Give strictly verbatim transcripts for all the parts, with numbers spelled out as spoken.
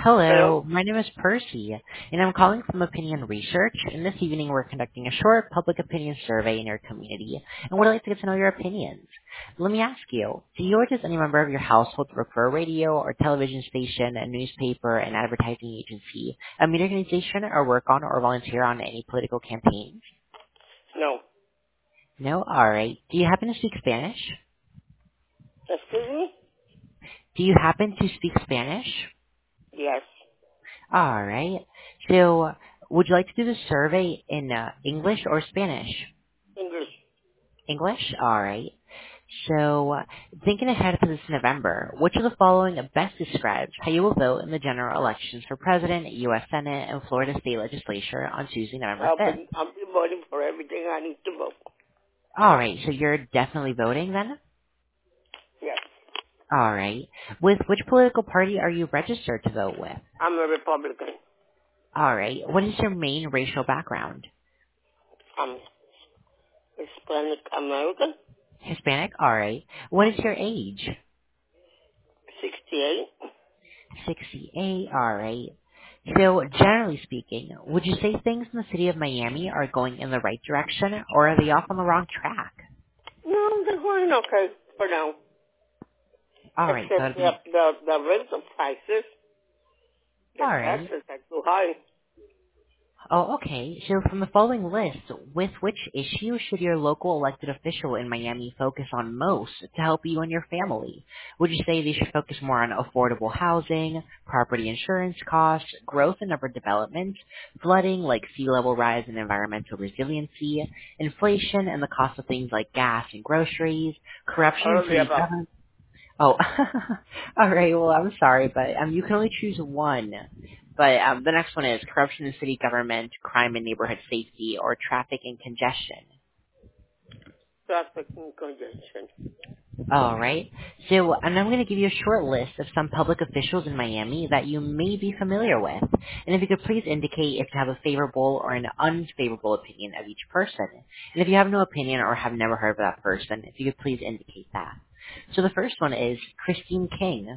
Hello. Hello, my name is Percy, and I'm calling from Opinion Research, and this evening we're conducting a short public opinion survey in your community, and would like to get to know your opinions. Let me ask you, do you or does any member of your household work for a radio or television station, a newspaper, an advertising agency, a media organization, or work on or volunteer on any political campaigns? No. No? Alright. Do you happen to speak Spanish? Excuse me? Do you happen to speak Spanish? Yes. All right. So, would you like to do the survey in uh, English or Spanish? English. English? All right. So, uh, thinking ahead to this November, which of the following best describes how you will vote in the general elections for President, U S Senate, and Florida State Legislature on Tuesday, November I'll fifth? be, I'll be voting for everything I need to vote. All right. So you're definitely voting then? Yes. All right. With which political party are you registered to vote with? I'm a Republican. All right. What is your main racial background? I'm Hispanic American. Hispanic? All right. What is your age? sixty-eight. sixty-eight, alright. So, generally speaking, would you say things in the city of Miami are going in the right direction, or are they off on the wrong track? No, they're going okay for now. Alright, so Except it'd the, be, the, the rental prices, the alright. taxes are too high. Oh, okay. So from the following list, with which issue should your local elected official in Miami focus on most to help you and your family? Would you say they should focus more on affordable housing, property insurance costs, growth and urban development, flooding like sea level rise and environmental resiliency, inflation and the cost of things like gas and groceries, corruption All in of the city above. government? Oh, all right. Well, I'm sorry, but um, you can only choose one. But um, the next one is corruption in city government, crime and neighborhood safety, or traffic and congestion. Traffic and congestion. All right. So, and I'm going to give you a short list of some public officials in Miami that you may be familiar with. And if you could please indicate if you have a favorable or an unfavorable opinion of each person. And if you have no opinion or have never heard of that person, if you could please indicate that. So the first one is Christine King.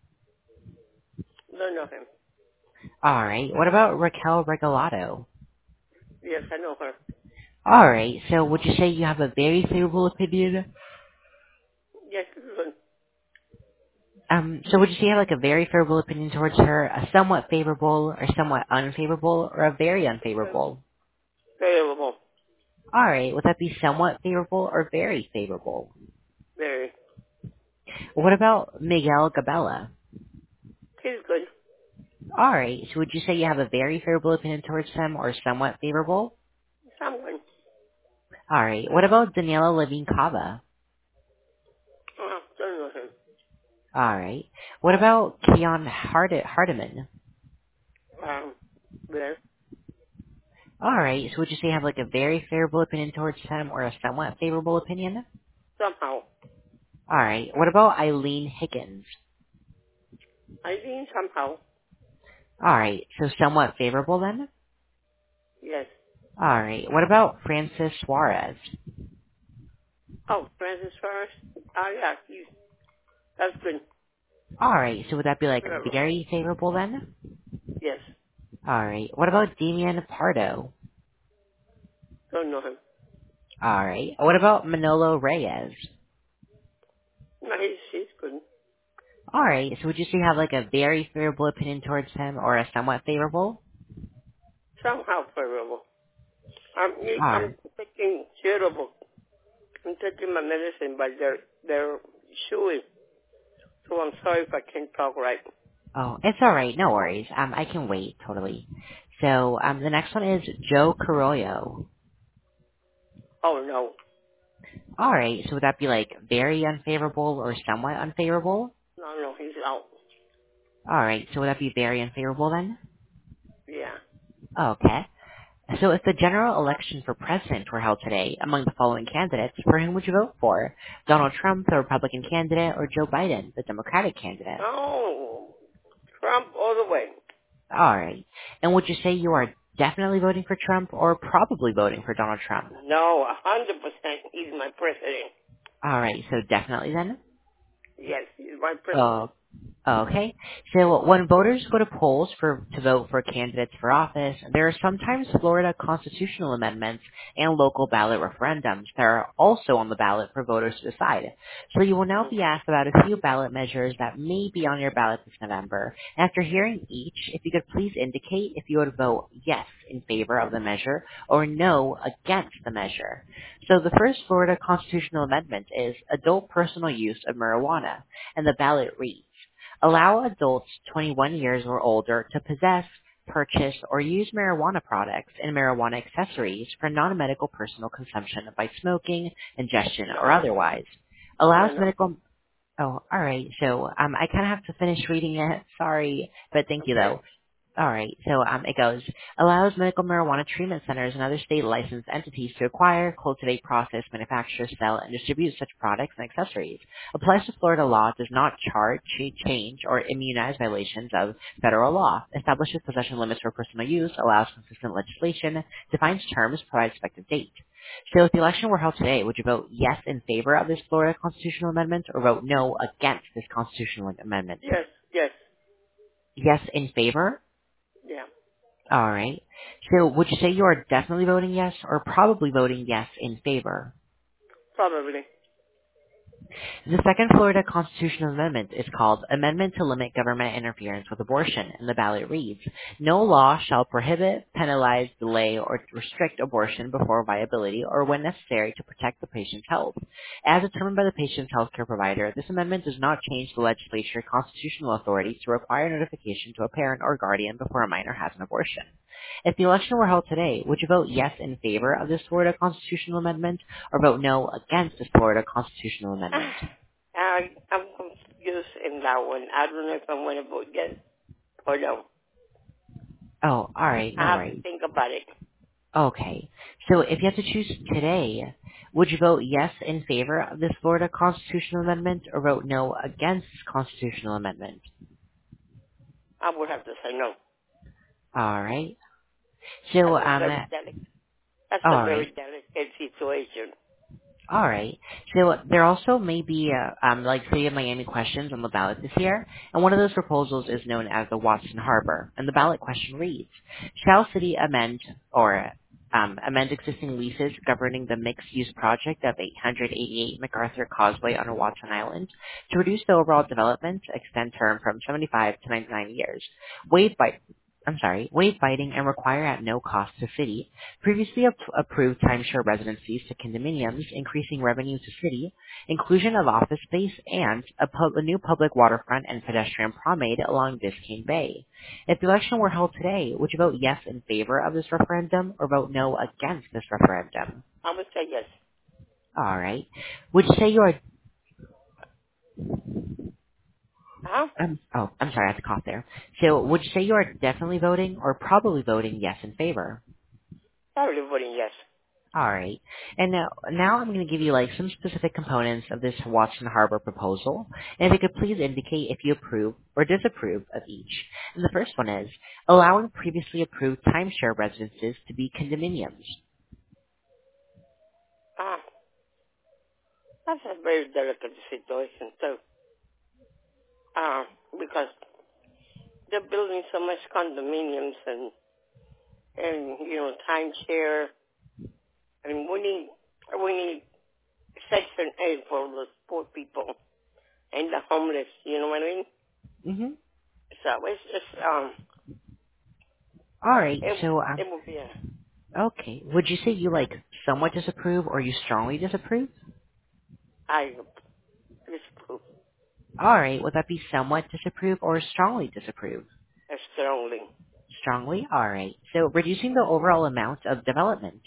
Don't know him. All right. What about Raquel Regalado? Yes, I know her. All right. So would you say you have a very favorable opinion? Yes, good. Um, so would you say you have like a very favorable opinion towards her, a somewhat favorable, or somewhat unfavorable, or a very unfavorable? Favorable. All right. Would that be somewhat favorable or very favorable? Very. What about Miguel Gabella? He's good. All right. So would you say you have a very favorable opinion towards him, or somewhat favorable? Someone. All right. What about Daniela Levine Cava? Oh, don't know him. All right. What about Keon Hard- Hardiman? Um, yes. All right. So would you say you have like a very favorable opinion towards him or a somewhat favorable opinion? Somehow. All right. What about Eileen Higgins? I think somehow. All right. So somewhat favorable then? Yes. All right. What about Francis Suarez? Oh, Francis first. Oh, yeah. He's, that's good. All right. So would that be like Whatever. very favorable then? Yes. All right. What about Damian Pardo? Don't know him. All right. What about Manolo Reyes? No, he's, he's good. All right. So would you say you have like a very favorable opinion towards him or a somewhat favorable? Somehow favorable. I'm, All I'm right. taking curable. I'm taking my medicine, but they're, they're chewy. So I'm sorry if I can't talk right. Oh, it's all right. No worries. Um, I can wait totally. So, um, the next one is Joe Carollo. Oh, no. All right. So would that be like very unfavorable or somewhat unfavorable? No, no, he's out. All right. So would that be very unfavorable then? Yeah. Okay. So if the general election for president were held today among the following candidates, for whom would you vote for? Donald Trump, the Republican candidate, or Joe Biden, the Democratic candidate? No. Trump all the way. All right. And would you say you are definitely voting for Trump or probably voting for Donald Trump? No, a hundred percent. He's my president. All right. So definitely then? Yes, he's my Oh, president. Okay. So when voters go to polls for to vote for candidates for office, there are sometimes Florida constitutional amendments and local ballot referendums that are also on the ballot for voters to decide. So you will now Mm. be asked about a few ballot measures that may be on your ballot this November. After hearing each, if you could please indicate if you would vote yes in favor of the measure or no against the measure. So the first Florida constitutional amendment is adult personal use of marijuana, and the ballot reads, allow adults twenty-one years or older to possess, purchase, or use marijuana products and marijuana accessories for non-medical personal consumption by smoking, ingestion, or No, otherwise. no, Allows no. medical... Oh, all right. So um, I kind of have to finish reading it. Sorry, but thank you, Okay. though. All right, so um, it goes, allows medical marijuana treatment centers and other state licensed entities to acquire, cultivate, process, manufacture, sell, and distribute such products and accessories. Applies to Florida law, does not charge, change, or immunize violations of federal law, establishes possession limits for personal use, allows consistent legislation, defines terms, provides effective date. So if the election were held today, would you vote yes in favor of this Florida constitutional amendment or vote no against this constitutional amendment? Yes, yes, Yes in favor? yeah, All right. So would you say you are definitely voting yes or probably voting yes in favor? probably. The second Florida constitutional amendment is called Amendment to Limit Government Interference with Abortion, and the ballot reads, no law shall prohibit, penalize, delay, or restrict abortion before viability or when necessary to protect the patient's health. As determined by the patient's healthcare provider, this amendment does not change the legislature constitutional authority to require notification to a parent or guardian before a minor has an abortion. If the election were held today, would you vote yes in favor of this Florida constitutional amendment or vote no against this Florida constitutional amendment? I, I'm confused in that one. I don't know if I'm going to vote yes or no. Oh, all right, no I have to worries. think about it. Okay. So if you had to choose today, would you vote yes in favor of this Florida constitutional amendment or vote no against this constitutional amendment? I would have to say no. All right. So, That's a um, very delicate, that's a all right. very delicate situation. All right. So there also may be uh, um, like City of Miami questions on the ballot this year, and one of those proposals is known as the Watson Harbor. And the ballot question reads: shall City amend or um, amend existing leases governing the mixed-use project of eight eighty-eight MacArthur Causeway on Watson Island to reduce the overall development, extend term from seventy-five to ninety-nine years, waive by I'm sorry, waive biting and require at no cost to city, previously ap- approved timeshare residencies to condominiums, increasing revenue to city, inclusion of office space, and a, pub- a new public waterfront and pedestrian promenade along Biscayne Bay. If the election were held today, would you vote yes in favor of this referendum or vote no against this referendum? I would say yes. All right. Would you say you are Huh? um, oh, I'm sorry, I have to cough there. So would you say you are definitely voting or probably voting yes in favor? Probably voting yes. All right. And now, now I'm going to give you like some specific components of this Watson Harbor proposal. And if you could please indicate if you approve or disapprove of each. And the first one is allowing previously approved timeshare residences to be condominiums. Ah, that's a very delicate situation too. Uh, because they're building so much condominiums and, and you know, timeshare. And we need, we need Section eight for the poor people and the homeless, you know what I mean? Mm-hmm. So it's just, um, All right. it, So, um, it will be a, okay. Would you say you like somewhat disapprove or you strongly disapprove? I disapprove All right. Would that be somewhat disapprove or strongly disapprove? strongly. Strongly? All right. So reducing the overall amount of development.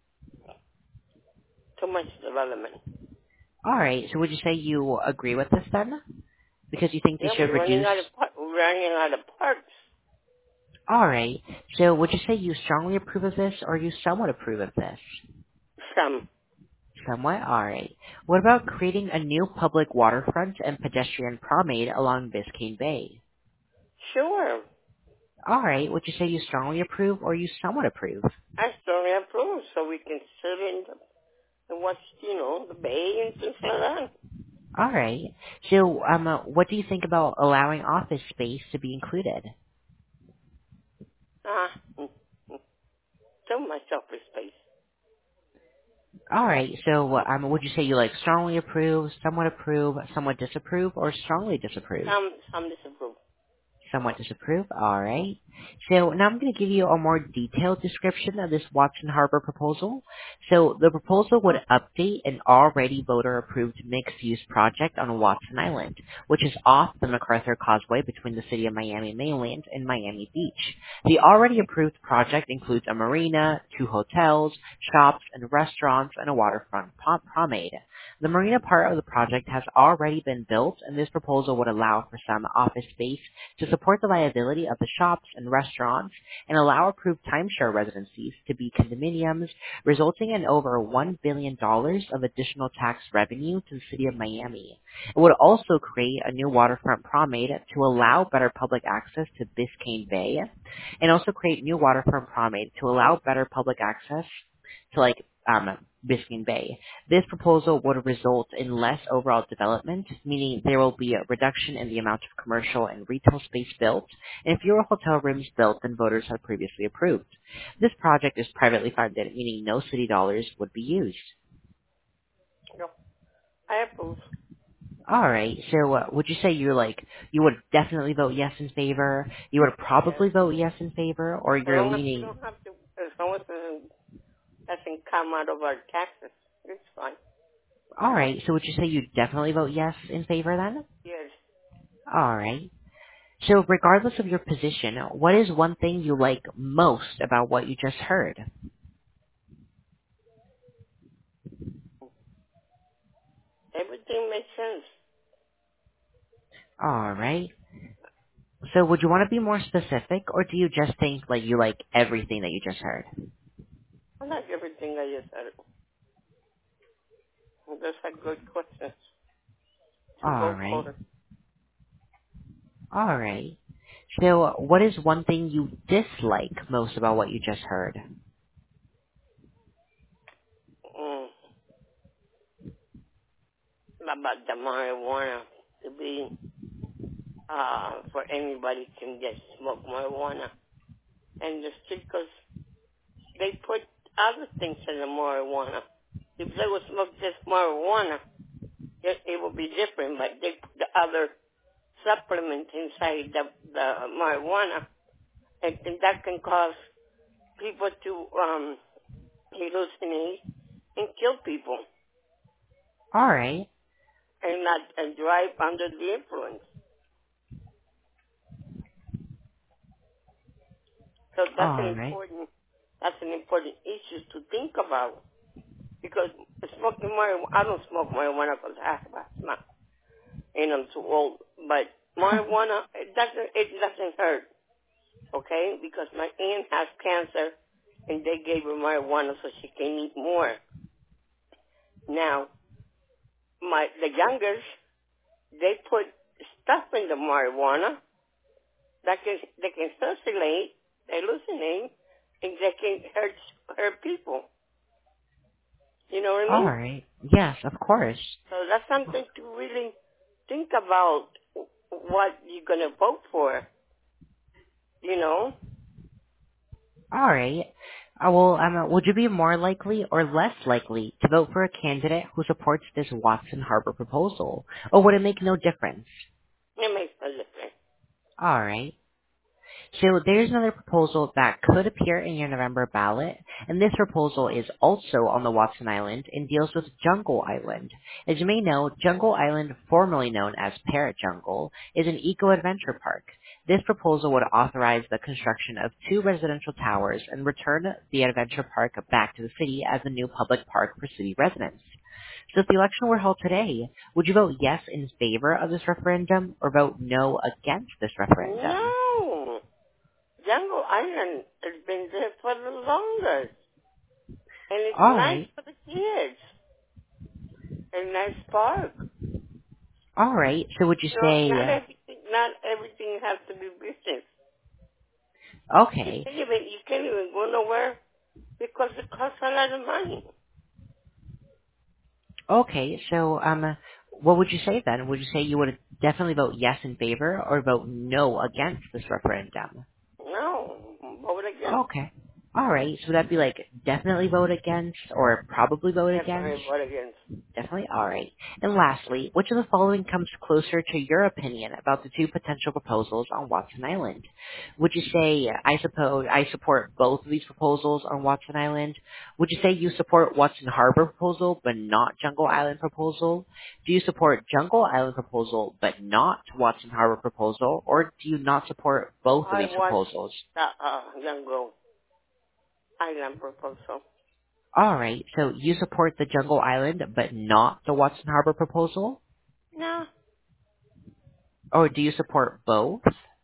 Too much development. All right. So would you say you agree with this then? Because you think they Yeah, should we're running reduce. out of, par- we're running out of parks. All right. So would you say you strongly approve of this or you somewhat approve of this? Some. Somewhat? All right. What about creating a new public waterfront and pedestrian promenade along Biscayne Bay? Sure. All right. Would you say you strongly approve or you somewhat approve? I strongly approve so we can sit in the, and watch, you know, the bay and things like that. All right. So, um, uh, what do you think about allowing office space to be included? Ah, mm, mm, so much office space. All right. So, um, would you say you like strongly approve, somewhat approve, somewhat disapprove, or strongly disapprove? Some, some disapprove. Somewhat disapprove. All right. So now I'm going to give you a more detailed description of this Watson Harbor proposal. So the proposal would update an already voter-approved mixed-use project on Watson Island, which is off the MacArthur Causeway between the city of Miami mainland and Miami Beach. The already approved project includes a marina, two hotels, shops and restaurants, and a waterfront pro- promenade. The marina part of the project has already been built, and this proposal would allow for some office space to support the viability of the shops and restaurants and allow approved timeshare residencies to be condominiums, resulting in over one billion dollars of additional tax revenue to the city of Miami. It would also create a new waterfront promenade to allow better public access to Biscayne Bay and also create new waterfront promenade to allow better public access to like um, Biscayne Bay. This proposal would result in less overall development, meaning there will be a reduction in the amount of commercial and retail space built, and fewer hotel rooms built than voters had previously approved. This project is privately funded, meaning no city dollars would be used. No, I approve. All right. So, uh, would you say you're like you would definitely vote yes in favor? You would Yes. probably vote yes in favor, or As you're long as we leaning? don't have to, as long as it doesn't doesn't come out of our taxes, it's fine. All right. So, would you say you definitely vote yes in favor then? Yes. All right. So regardless of your position, what is one thing you like most about what you just heard? Everything makes sense. All right. So would you want to be more specific, or do you just think like you like everything that you just heard? I like everything I just said. Those are good questions to All vote right. for. All right. So what is one thing you dislike most about what you just heard? Mm. About the marijuana to be, uh, for anybody can get smoke marijuana. And the street, because they put other things in the marijuana. If they would smoke just marijuana, it, it would be different, but they put the other supplement inside the, the marijuana, and, and that can cause people to um, hallucinate and kill people All right. and not and drive under the influence. So that's All an right. important that's an important issue to think about because smoking marijuana. I don't smoke marijuana because I have asthma and I'm too old. But marijuana it doesn't it doesn't hurt, okay? Because my aunt has cancer and they gave her marijuana so she can eat more. Now my the youngers they put stuff in the marijuana that can they can hallucinate, hallucinate, and they can hurt hurt people. You know what I All mean? right. Yes, of course. So that's something to really think about what you're gonna vote for. You know? All right. Uh, well, um, would you be more likely or less likely to vote for a candidate who supports this Watson Harbor proposal, or would it make no difference? It makes no difference. All right. So there's another proposal that could appear in your November ballot, and this proposal is also on the Watson Island and deals with Jungle Island. As you may know, Jungle Island, formerly known as Parrot Jungle, is an eco-adventure park. This proposal would authorize the construction of two residential towers and return the adventure park back to the city as a new public park for city residents. So if the election were held today, would you vote yes in favor of this referendum or vote no against this referendum? No! Jungle Island has been there for the longest. And it's All nice right. for the kids. And nice park. All right. So would you You know, say, not uh, everything not everything has to be business. You okay, can't even you can't even go nowhere because it costs a lot of money. okay. So, um, what would you say then? Would you say you would definitely vote yes in favor or vote no against this referendum? No, vote against. Okay. All right. So would that be like definitely vote against or probably vote against? Definitely vote against. Definitely. All right. And lastly, which of the following comes closer to your opinion about the two potential proposals on Watson Island? Would you say, I suppose, I support both of these proposals on Watson Island? Would you say you support Watson Harbor proposal but not Jungle Island proposal? Do you support Jungle Island proposal but not Watson Harbor proposal? Or do you not support both of I these want proposals? the uh, Jungle Island proposal. All right. So you support the Jungle Island but not the Watson Harbor proposal? No, Or do you support both?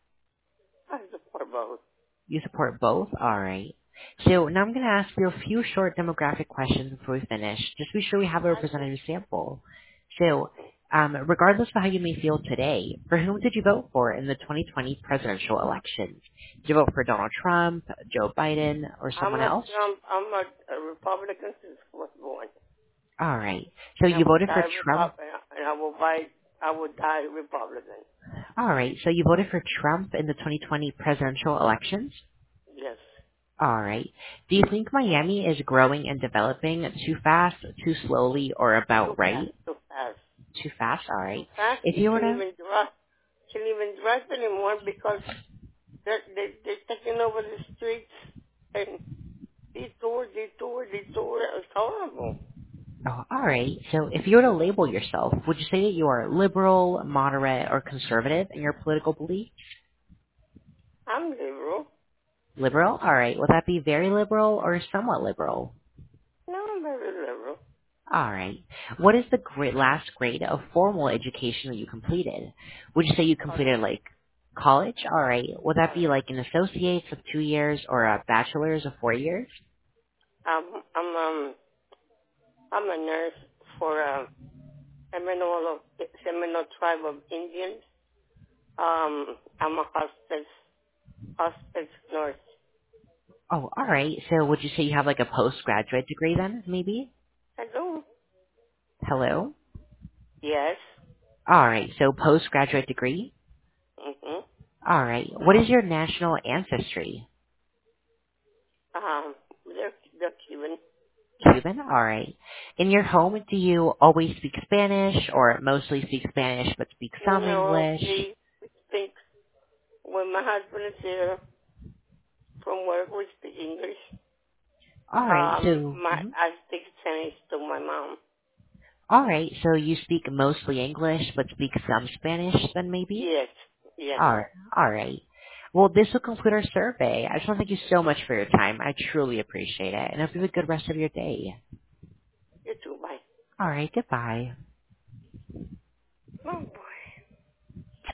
I support both. You support both? All right. So now I'm going to ask you a few short demographic questions before we finish, just to be sure we have a representative sample. So, um, regardless of how you may feel today, for whom did you vote for in the twenty twenty presidential elections? Did you vote for Donald Trump, Joe Biden, or I'm someone a else? Trump. I'm a, a Republican since I was born, All right. So and I you will voted for die Trump. Republican, and I will buy. I will die Republican. All right. So you voted for Trump in the twenty twenty presidential elections? Yes. All right. Do you think Miami is growing and developing too fast, too slowly, or Too about right? fast. Too fast. Too fast? All Too right. fast. If You you were can't to, even drive. Can't even drive anymore because they're they, they're taking over the streets and detour, detour, detour. It's horrible. oh, all right. So if you were to label yourself, would you say that you are liberal, moderate, or conservative in your political belief? I'm liberal. Liberal? All right. Would that be very liberal or somewhat liberal? No, I'm very liberal. All right. What is the grade, last grade of formal education that you completed? Would you say you College. completed like college? All right. Would that be College. like an associate's of two years or a bachelor's of four years? Um, I'm um, I'm a nurse for a Seminole, Seminole tribe of Indians. Um, I'm a hospice hospice nurse. Oh, all right. So would you say you have like a postgraduate degree then, maybe? I do. Hello? Yes. All right. So postgraduate degree? Mhm. All right. What is your national ancestry? Um, they're they're Cuban. Cuban? All right. In your home, do you always speak Spanish or mostly speak Spanish but speak some No, English? we speak when my husband is here from work. We speak English. All right. Um, So, my mhm. I speak Spanish to my mom. All right. So you speak mostly English but speak some Spanish then maybe? Yes. Yes. All right. All right. Well, this will conclude our survey. I just want to thank you so much for your time. I truly appreciate it. And hope you have a good rest of your day. You too. Bye. All right. Goodbye.